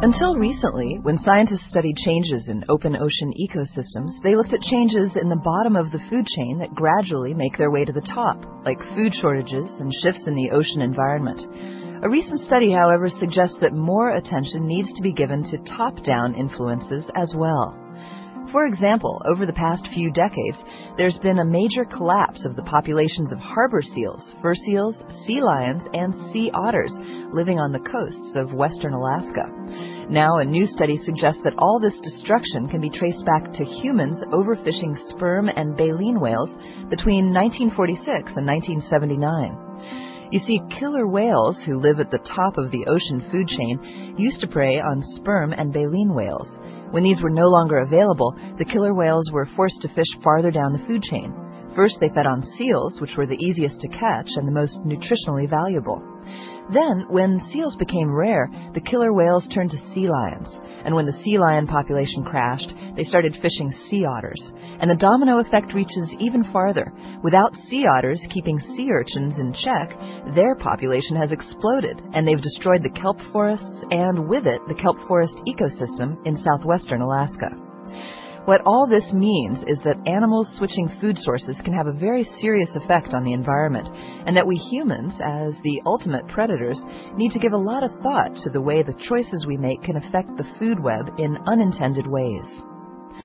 Until recently, when scientists studied changes in open ocean ecosystems, they looked at changes in the bottom of the food chain that gradually make their way to the top, like food shortages and shifts in the ocean environment. A recent study, however, suggests that more attention needs to be given to top-down influences as well. For example, over the past few decades, there's been a major collapse of the populations of harbor seals, fur seals, sea lions, and sea otters living on the coasts of western Alaska. Now, a new study suggests that all this destruction can be traced back to humans overfishing sperm and baleen whales between 1946 and 1979. You see, killer whales who live at the top of the ocean food chain used to prey on sperm and baleen whales. When these were no longer available, the killer whales were forced to fish farther down the food chain. First, they fed on seals, which were the easiest to catch and the most nutritionally valuable. Then, when seals became rare, the killer whales turned to sea lions. And when the sea lion population crashed, they started fishing sea otters. And the domino effect reaches even farther. Without sea otters keeping sea urchins in check, their population has exploded, and they've destroyed the kelp forests and, with it, the kelp forest ecosystem in southwestern Alaska. What all this means is that animals switching food sources can have a very serious effect on the environment, and that we humans, as the ultimate predators, need to give a lot of thought to the way the choices we make can affect the food web in unintended ways.